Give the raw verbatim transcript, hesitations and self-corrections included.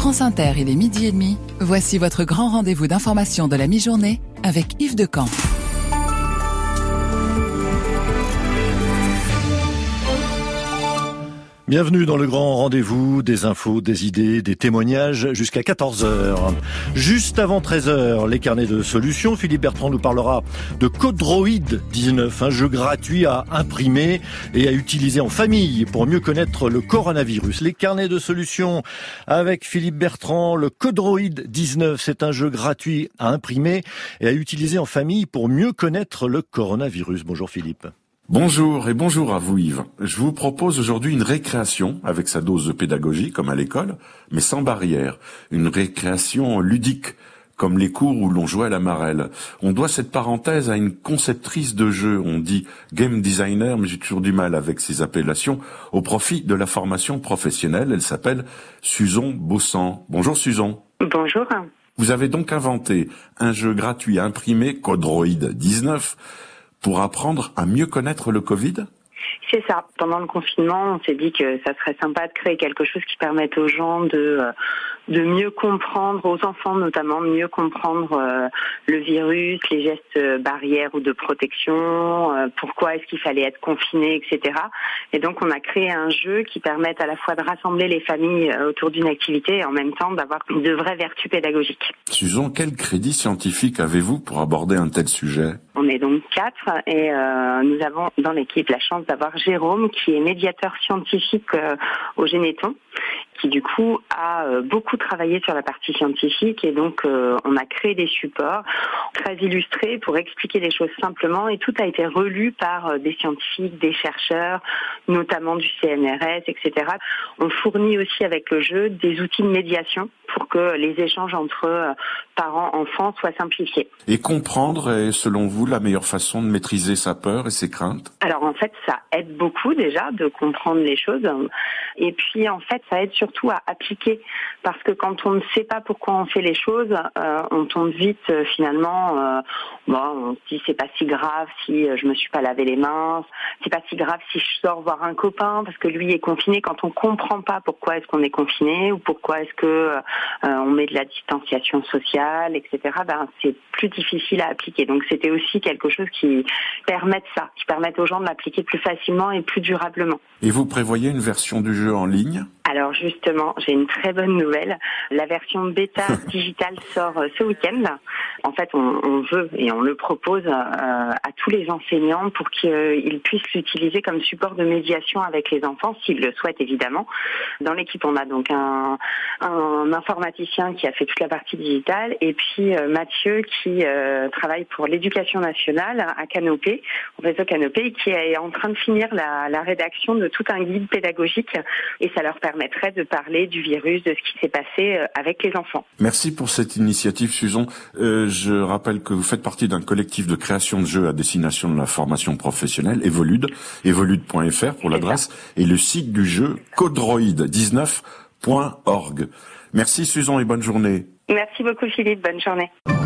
France Inter, il est midi et demi. Voici votre grand rendez-vous d'information de la mi-journée avec Yves Decamp. Bienvenue dans le grand rendez-vous, des infos, des idées, des témoignages jusqu'à quatorze heures. Juste avant treize heures, les carnets de solutions. Philippe Bertrand nous parlera de Codroid dix-neuf, un jeu gratuit à imprimer et à utiliser en famille pour mieux connaître le coronavirus. Les carnets de solutions avec Philippe Bertrand. Le Codroid dix-neuf, c'est un jeu gratuit à imprimer et à utiliser en famille pour mieux connaître le coronavirus. Bonjour Philippe. Bonjour et bonjour à vous Yves. Je vous propose aujourd'hui une récréation avec sa dose de pédagogie comme à l'école, mais sans barrière. Une récréation ludique comme les cours où l'on jouait à la marelle. On doit cette parenthèse à une conceptrice de jeu, on dit game designer, mais j'ai toujours du mal avec ces appellations, au profit de la formation professionnelle. Elle s'appelle Suzon Bossan. Bonjour Suzon. Bonjour. Vous avez donc inventé un jeu gratuit imprimé, Codroid dix-neuf, pour apprendre à mieux connaître le Covid ? C'est ça. Pendant le confinement, on s'est dit que ça serait sympa de créer quelque chose qui permette aux gens de de mieux comprendre, aux enfants notamment, de mieux comprendre euh, le virus, les gestes barrières ou de protection, euh, pourquoi est-ce qu'il fallait être confiné, et cetera. Et donc, on a créé un jeu qui permette à la fois de rassembler les familles autour d'une activité et en même temps d'avoir de vraies vertus pédagogiques. Susan, quel crédit scientifique avez-vous pour aborder un tel sujet ? On est donc quatre et euh, nous avons dans l'équipe la chance d'avoir Jérôme qui est médiateur scientifique euh, au Généton, qui du coup a euh, beaucoup travaillé sur la partie scientifique et donc euh, on a créé des supports très illustrés pour expliquer les choses simplement et tout a été relu par euh, des scientifiques, des chercheurs, notamment du C N R S, et cetera. On fournit aussi avec le jeu des outils de médiation pour que les échanges entre euh, parents, enfants soient simplifiés. Et comprendre est, selon vous, la meilleure façon de maîtriser sa peur et ses craintes ? Alors en fait, ça aide beaucoup déjà de comprendre les choses. Et puis en fait, ça aide surtout à appliquer. Parce que quand on ne sait pas pourquoi on fait les choses, euh, on tombe vite euh, finalement, euh, bon, on se dit c'est pas si grave si euh, je me suis pas lavé les mains, c'est pas si grave si je sors voir un copain parce que lui est confiné. Quand on comprend pas pourquoi est-ce qu'on est confiné ou pourquoi est-ce que euh, on met de la distanciation sociale, et cetera, ben c'est plus difficile à appliquer. Donc c'était aussi quelque chose qui permette ça, qui permette aux gens de l'appliquer plus facilement et plus durablement. Et vous prévoyez une version du jeu en ligne ? Alors justement, j'ai une très bonne nouvelle. La version bêta digitale sort ce week-end. En fait, on, on veut et on le propose euh, à tous les enseignants pour qu'ils puissent l'utiliser comme support de médiation avec les enfants, s'ils le souhaitent évidemment. Dans l'équipe, on a donc un, un informaticien qui a fait toute la partie digitale et puis euh, Mathieu qui euh, travaille pour l'éducation nationale à Canopé, au réseau Canopé, et qui est en train de finir la, la rédaction de tout un guide pédagogique et ça leur permet permettrait de parler du virus, de ce qui s'est passé avec les enfants. Merci pour cette initiative, Susan. Euh, je rappelle que vous faites partie d'un collectif de création de jeux à destination de la formation professionnelle, Evolude, evolude point f r pour l'adresse, et le site du jeu codroid dix-neuf point org. Merci Susan et bonne journée. Merci beaucoup Philippe, bonne journée.